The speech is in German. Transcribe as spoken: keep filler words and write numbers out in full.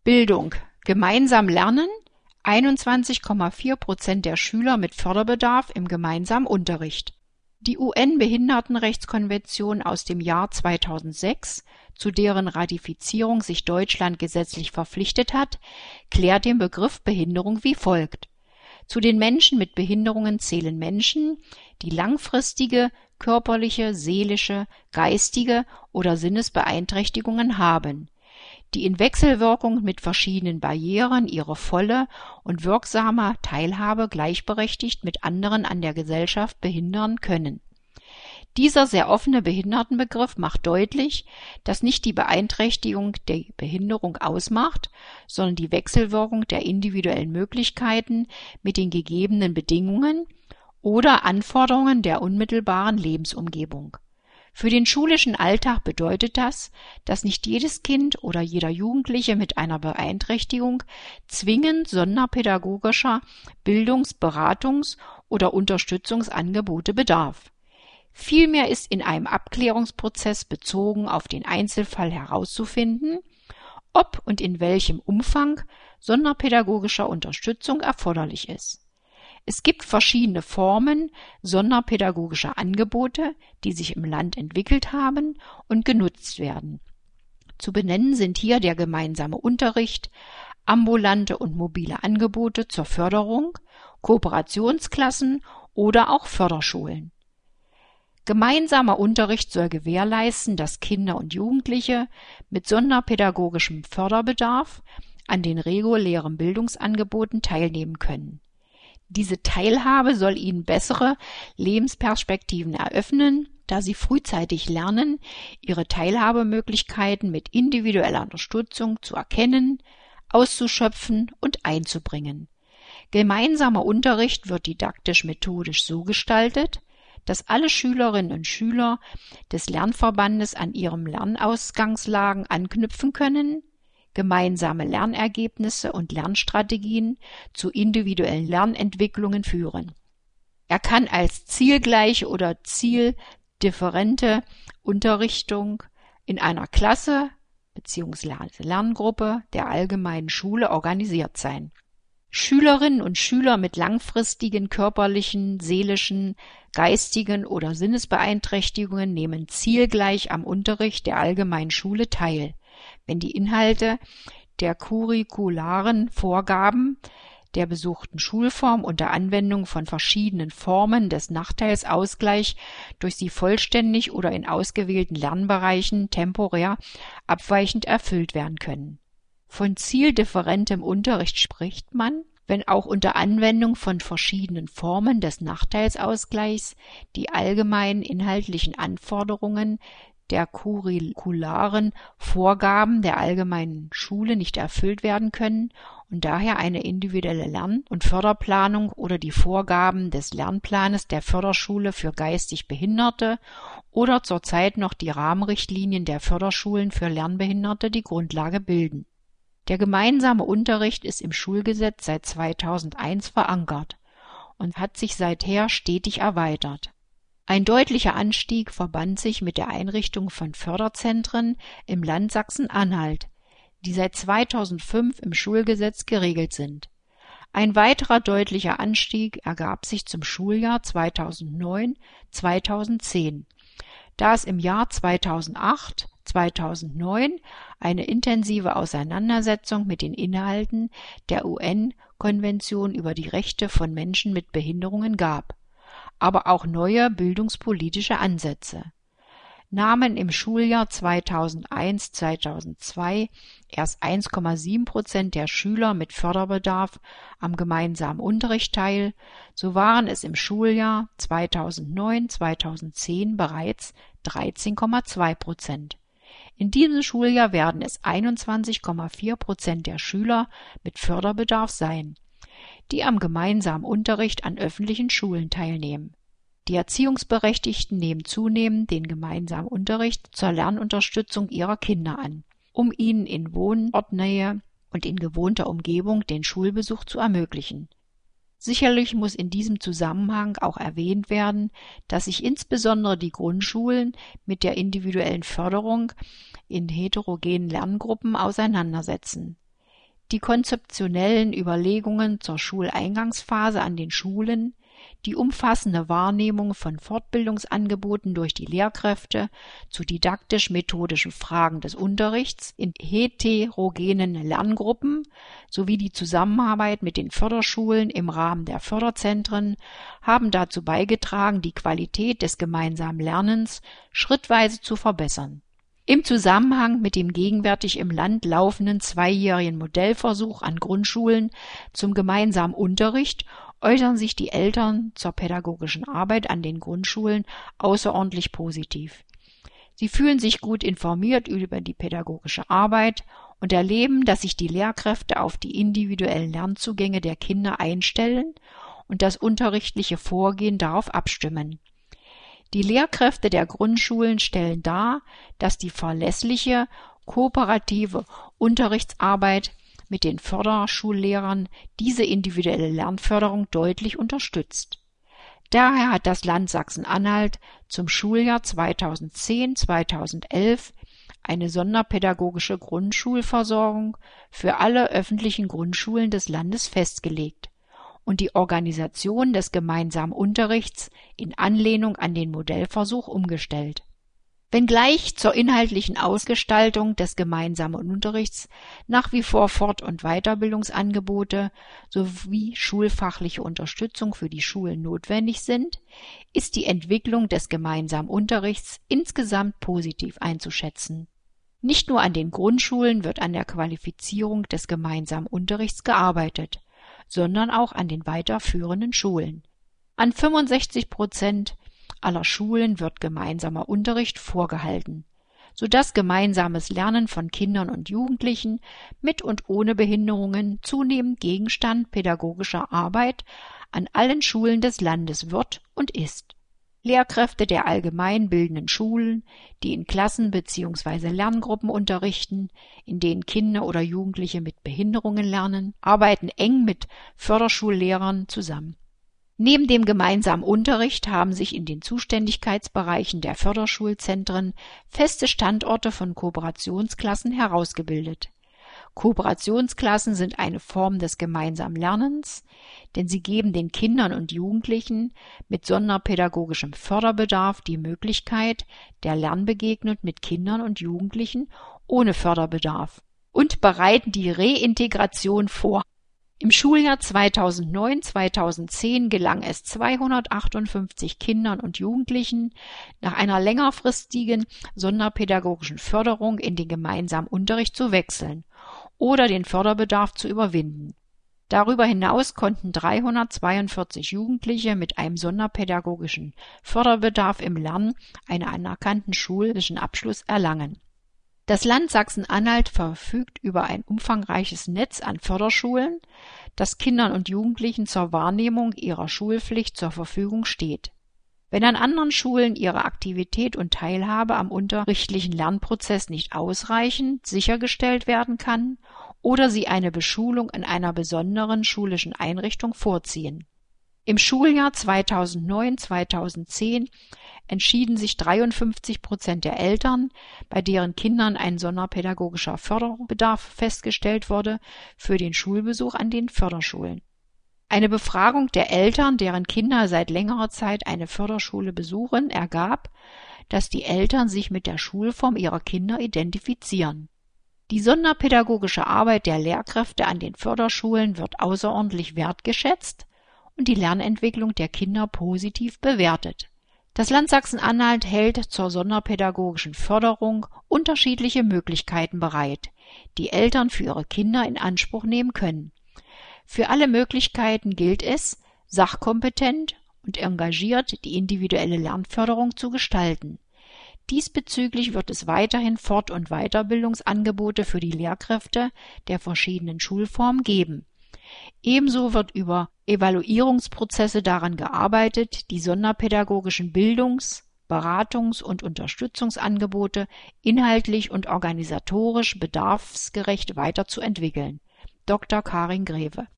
Bildung. Gemeinsam lernen. einundzwanzig Komma vier Prozent der Schüler mit Förderbedarf im gemeinsamen Unterricht. Die U N-Behindertenrechtskonvention aus dem Jahr zweitausendsechs, zu deren Ratifizierung sich Deutschland gesetzlich verpflichtet hat, klärt den Begriff Behinderung wie folgt. Zu den Menschen mit Behinderungen zählen Menschen, die langfristige körperliche, seelische, geistige oder Sinnesbeeinträchtigungen haben, die in Wechselwirkung mit verschiedenen Barrieren ihre volle und wirksame Teilhabe gleichberechtigt mit anderen an der Gesellschaft behindern können. Dieser sehr offene Behindertenbegriff macht deutlich, dass nicht die Beeinträchtigung der Behinderung ausmacht, sondern die Wechselwirkung der individuellen Möglichkeiten mit den gegebenen Bedingungen oder Anforderungen der unmittelbaren Lebensumgebung. Für den schulischen Alltag bedeutet das, dass nicht jedes Kind oder jeder Jugendliche mit einer Beeinträchtigung zwingend sonderpädagogischer Bildungs-, Beratungs- oder Unterstützungsangebote bedarf. Vielmehr ist in einem Abklärungsprozess bezogen auf den Einzelfall herauszufinden, ob und in welchem Umfang sonderpädagogischer Unterstützung erforderlich ist. Es gibt verschiedene Formen sonderpädagogischer Angebote, die sich im Land entwickelt haben und genutzt werden. Zu benennen sind hier der gemeinsame Unterricht, ambulante und mobile Angebote zur Förderung, Kooperationsklassen oder auch Förderschulen. Gemeinsamer Unterricht soll gewährleisten, dass Kinder und Jugendliche mit sonderpädagogischem Förderbedarf an den regulären Bildungsangeboten teilnehmen können. Diese Teilhabe soll ihnen bessere Lebensperspektiven eröffnen, da sie frühzeitig lernen, ihre Teilhabemöglichkeiten mit individueller Unterstützung zu erkennen, auszuschöpfen und einzubringen. Gemeinsamer Unterricht wird didaktisch-methodisch so gestaltet, dass alle Schülerinnen und Schüler des Lernverbandes an ihren Lernausgangslagen anknüpfen können, gemeinsame Lernergebnisse und Lernstrategien zu individuellen Lernentwicklungen führen. Er kann als zielgleiche oder zieldifferente Unterrichtung in einer Klasse bzw. Lerngruppe der allgemeinen Schule organisiert sein. Schülerinnen und Schüler mit langfristigen körperlichen, seelischen, geistigen oder Sinnesbeeinträchtigungen nehmen zielgleich am Unterricht der allgemeinen Schule teil, wenn die Inhalte der curricularen Vorgaben der besuchten Schulform unter Anwendung von verschiedenen Formen des Nachteilsausgleichs durch sie vollständig oder in ausgewählten Lernbereichen temporär abweichend erfüllt werden können. Von zieldifferentem Unterricht spricht man, wenn auch unter Anwendung von verschiedenen Formen des Nachteilsausgleichs die allgemeinen inhaltlichen Anforderungen der curricularen Vorgaben der allgemeinen Schule nicht erfüllt werden können und daher eine individuelle Lern- und Förderplanung oder die Vorgaben des Lernplanes der Förderschule für geistig Behinderte oder zurzeit noch die Rahmenrichtlinien der Förderschulen für Lernbehinderte die Grundlage bilden. Der gemeinsame Unterricht ist im Schulgesetz seit zweitausendeins verankert und hat sich seither stetig erweitert. Ein deutlicher Anstieg verband sich mit der Einrichtung von Förderzentren im Land Sachsen-Anhalt, die seit zweitausendfünf im Schulgesetz geregelt sind. Ein weiterer deutlicher Anstieg ergab sich zum Schuljahr zweitausendneun zweitausendzehn, da es im Jahr zweitausendacht zweitausendneun eine intensive Auseinandersetzung mit den Inhalten der U N-Konvention über die Rechte von Menschen mit Behinderungen gab, aber auch neue bildungspolitische Ansätze. Nahmen im Schuljahr zweitausendeins zweitausendzwei erst eins Komma sieben Prozent der Schüler mit Förderbedarf am gemeinsamen Unterricht teil, so waren es im Schuljahr zweitausendneun zweitausendzehn bereits dreizehn Komma zwei Prozent. In diesem Schuljahr werden es einundzwanzig Komma vier Prozent der Schüler mit Förderbedarf sein, die am gemeinsamen Unterricht an öffentlichen Schulen teilnehmen. Die Erziehungsberechtigten nehmen zunehmend den gemeinsamen Unterricht zur Lernunterstützung ihrer Kinder an, um ihnen in Wohnortnähe und in gewohnter Umgebung den Schulbesuch zu ermöglichen. Sicherlich muss in diesem Zusammenhang auch erwähnt werden, dass sich insbesondere die Grundschulen mit der individuellen Förderung in heterogenen Lerngruppen auseinandersetzen. die konzeptionellen Überlegungen zur Schuleingangsphase an den Schulen, die umfassende Wahrnehmung von Fortbildungsangeboten durch die Lehrkräfte zu didaktisch-methodischen Fragen des Unterrichts in heterogenen Lerngruppen sowie die Zusammenarbeit mit den Förderschulen im Rahmen der Förderzentren haben dazu beigetragen, die Qualität des gemeinsamen Lernens schrittweise zu verbessern. Im Zusammenhang mit dem gegenwärtig im Land laufenden zweijährigen Modellversuch an Grundschulen zum gemeinsamen Unterricht äußern sich die Eltern zur pädagogischen Arbeit an den Grundschulen außerordentlich positiv. Sie fühlen sich gut informiert über die pädagogische Arbeit und erleben, dass sich die Lehrkräfte auf die individuellen Lernzugänge der Kinder einstellen und das unterrichtliche Vorgehen darauf abstimmen. Die Lehrkräfte der Grundschulen stellen dar, dass die verlässliche, kooperative Unterrichtsarbeit mit den Förderschullehrern diese individuelle Lernförderung deutlich unterstützt. Daher hat das Land Sachsen-Anhalt zum Schuljahr zweitausendzehn zweitausendelf eine sonderpädagogische Grundschulversorgung für alle öffentlichen Grundschulen des Landes festgelegt und die Organisation des gemeinsamen Unterrichts in Anlehnung an den Modellversuch umgestellt. Wenngleich zur inhaltlichen Ausgestaltung des gemeinsamen Unterrichts nach wie vor Fort- und Weiterbildungsangebote sowie schulfachliche Unterstützung für die Schulen notwendig sind, ist die Entwicklung des gemeinsamen Unterrichts insgesamt positiv einzuschätzen. Nicht nur an den Grundschulen wird an der Qualifizierung des gemeinsamen Unterrichts gearbeitet, sondern auch an den weiterführenden Schulen. An fünfundsechzig Prozent aller Schulen wird gemeinsamer Unterricht vorgehalten, sodass gemeinsames Lernen von Kindern und Jugendlichen mit und ohne Behinderungen zunehmend Gegenstand pädagogischer Arbeit an allen Schulen des Landes wird und ist. Lehrkräfte der allgemeinbildenden Schulen, die in Klassen bzw. Lerngruppen unterrichten, in denen Kinder oder Jugendliche mit Behinderungen lernen, arbeiten eng mit Förderschullehrern zusammen. Neben dem gemeinsamen Unterricht haben sich in den Zuständigkeitsbereichen der Förderschulzentren feste Standorte von Kooperationsklassen herausgebildet. Kooperationsklassen sind eine Form des gemeinsamen Lernens, denn sie geben den Kindern und Jugendlichen mit sonderpädagogischem Förderbedarf die Möglichkeit der Lernbegegnung mit Kindern und Jugendlichen ohne Förderbedarf und bereiten die Reintegration vor. Im Schuljahr zweitausendneun zweitausendzehn gelang es zweihundertachtundfünfzig Kindern und Jugendlichen, nach einer längerfristigen sonderpädagogischen Förderung in den gemeinsamen Unterricht zu wechseln oder den Förderbedarf zu überwinden. Darüber hinaus konnten dreihundertzweiundvierzig Jugendliche mit einem sonderpädagogischen Förderbedarf im Lernen einen anerkannten schulischen Abschluss erlangen. Das Land Sachsen-Anhalt verfügt über ein umfangreiches Netz an Förderschulen, das Kindern und Jugendlichen zur Wahrnehmung ihrer Schulpflicht zur Verfügung steht. Wenn an anderen Schulen ihre Aktivität und Teilhabe am unterrichtlichen Lernprozess nicht ausreichend sichergestellt werden kann oder sie eine Beschulung in einer besonderen schulischen Einrichtung vorziehen. Im Schuljahr zweitausendneun zweitausendzehn entschieden sich dreiundfünfzig Prozent der Eltern, bei deren Kindern ein sonderpädagogischer Förderbedarf festgestellt wurde, für den Schulbesuch an den Förderschulen. Eine Befragung der Eltern, deren Kinder seit längerer Zeit eine Förderschule besuchen, ergab, dass die Eltern sich mit der Schulform ihrer Kinder identifizieren. Die sonderpädagogische Arbeit der Lehrkräfte an den Förderschulen wird außerordentlich wertgeschätzt und die Lernentwicklung der Kinder positiv bewertet. Das Land Sachsen-Anhalt hält zur sonderpädagogischen Förderung unterschiedliche Möglichkeiten bereit, die Eltern für ihre Kinder in Anspruch nehmen können. Für alle Möglichkeiten gilt es, sachkompetent und engagiert die individuelle Lernförderung zu gestalten. Diesbezüglich wird es weiterhin Fort- und Weiterbildungsangebote für die Lehrkräfte der verschiedenen Schulformen geben. Ebenso wird über Evaluierungsprozesse daran gearbeitet, die sonderpädagogischen Bildungs-, Beratungs- und Unterstützungsangebote inhaltlich und organisatorisch bedarfsgerecht weiterzuentwickeln. Doktor Karin Greve